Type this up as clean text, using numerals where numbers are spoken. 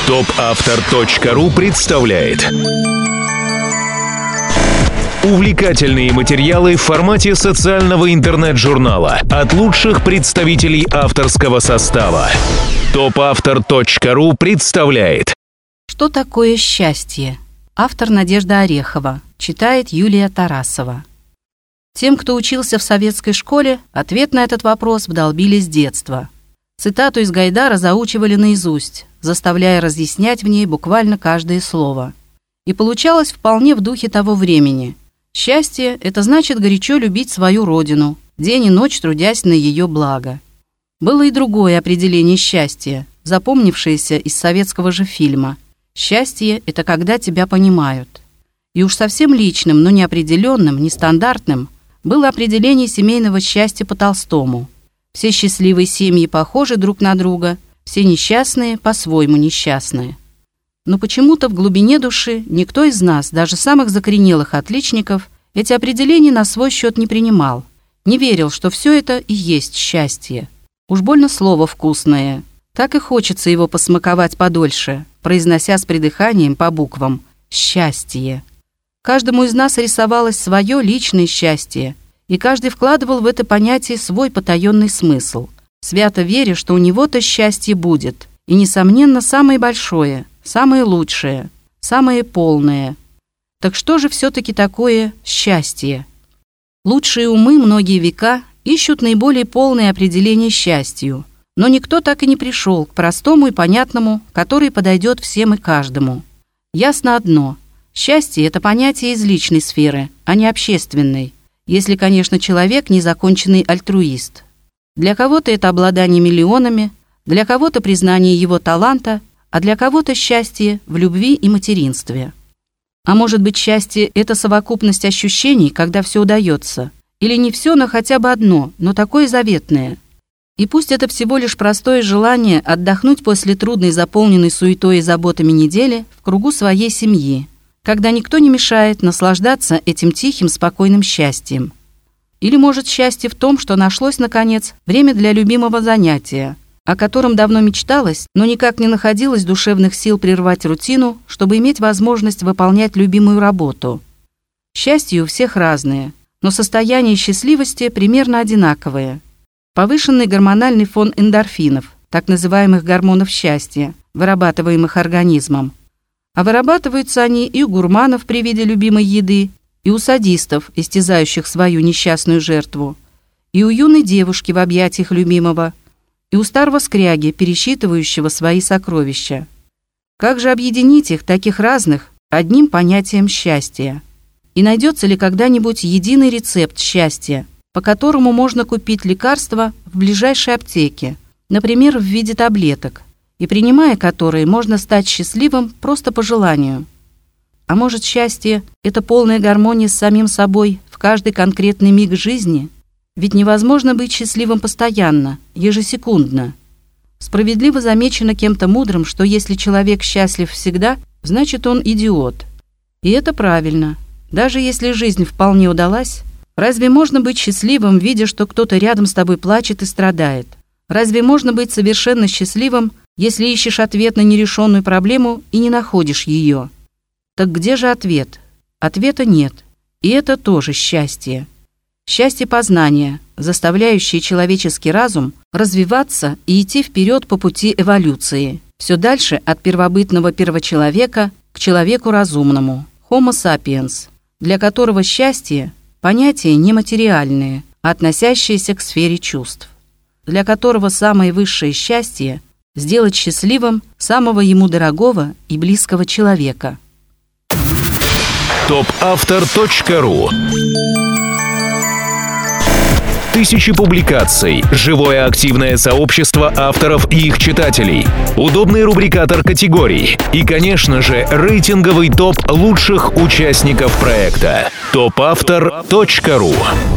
Топавтор.ру представляет увлекательные материалы в формате социального интернет-журнала от лучших представителей авторского состава. Топавтор.ру представляет. Что такое счастье? Автор Надежда Орехова. Читает Юлия Тарасова. Тем, кто учился в советской школе, ответ на этот вопрос вдолбили с детства. Цитату из Гайдара заучивали наизусть, заставляя разъяснять в ней буквально каждое слово. И получалось вполне в духе того времени. Счастье – это значит горячо любить свою родину, день и ночь трудясь на ее благо. Было и другое определение счастья, запомнившееся из советского же фильма. Счастье – это когда тебя понимают. И уж совсем личным, но неопределенным, нестандартным было определение семейного счастья по Толстому. Все счастливые семьи похожи друг на друга, все несчастные по-своему несчастные. Но почему-то в глубине души никто из нас, даже самых закоренелых отличников, эти определения на свой счет не принимал, не верил, что все это и есть счастье. Уж больно слово вкусное. Так и хочется его посмаковать подольше, произнося с придыханием по буквам «счастье». Каждому из нас рисовалось свое личное счастье, и каждый вкладывал в это понятие свой потаенный смысл, свято веря, что у него-то счастье будет, и, несомненно, самое большое, самое лучшее, самое полное. Так что же все-таки такое счастье? Лучшие умы многие века ищут наиболее полное определение счастью, но никто так и не пришел к простому и понятному, который подойдет всем и каждому. Ясно одно – счастье – это понятие из личной сферы, а не общественной, если, конечно, человек – незаконченный альтруист. Для кого-то это обладание миллионами, для кого-то признание его таланта, а для кого-то счастье в любви и материнстве. А может быть, счастье – это совокупность ощущений, когда все удается, или не все, но хотя бы одно, но такое заветное. И пусть это всего лишь простое желание отдохнуть после трудной, заполненной суетой и заботами недели в кругу своей семьи, когда никто не мешает наслаждаться этим тихим, спокойным счастьем. Или, может, счастье в том, что нашлось, наконец, время для любимого занятия, о котором давно мечталось, но никак не находилось душевных сил прервать рутину, чтобы иметь возможность выполнять любимую работу. Счастье у всех разное, но состояние счастливости примерно одинаковое. Повышенный гормональный фон эндорфинов, так называемых гормонов счастья, вырабатываемых организмом. А вырабатываются они и у гурманов при виде любимой еды, и у садистов, истязающих свою несчастную жертву, и у юной девушки в объятиях любимого, и у старого скряги, пересчитывающего свои сокровища. Как же объединить их, таких разных, одним понятием счастья? И найдется ли когда-нибудь единый рецепт счастья, по которому можно купить лекарства в ближайшей аптеке, например, в виде таблеток, и принимая которые можно стать счастливым просто по желанию? А может, счастье – это полная гармония с самим собой в каждый конкретный миг жизни? Ведь невозможно быть счастливым постоянно, ежесекундно. Справедливо замечено кем-то мудрым, что если человек счастлив всегда, значит он идиот. И это правильно. Даже если жизнь вполне удалась, разве можно быть счастливым, видя, что кто-то рядом с тобой плачет и страдает? Разве можно быть совершенно счастливым, если ищешь ответ на нерешенную проблему и не находишь ее? Так где же ответ? Ответа нет. И это тоже счастье. Счастье познания, заставляющее человеческий разум развиваться и идти вперед по пути эволюции, все дальше от первобытного первочеловека к человеку разумному, Homo sapiens, для которого счастье – понятие нематериальное, относящееся к сфере чувств, для которого самое высшее счастье – сделать счастливым самого ему дорогого и близкого человека. Топавтор.ру. Тысячи публикаций, живое активное сообщество авторов и их читателей, удобный рубрикатор категорий и, конечно же, рейтинговый топ лучших участников проекта. Топавтор.ру.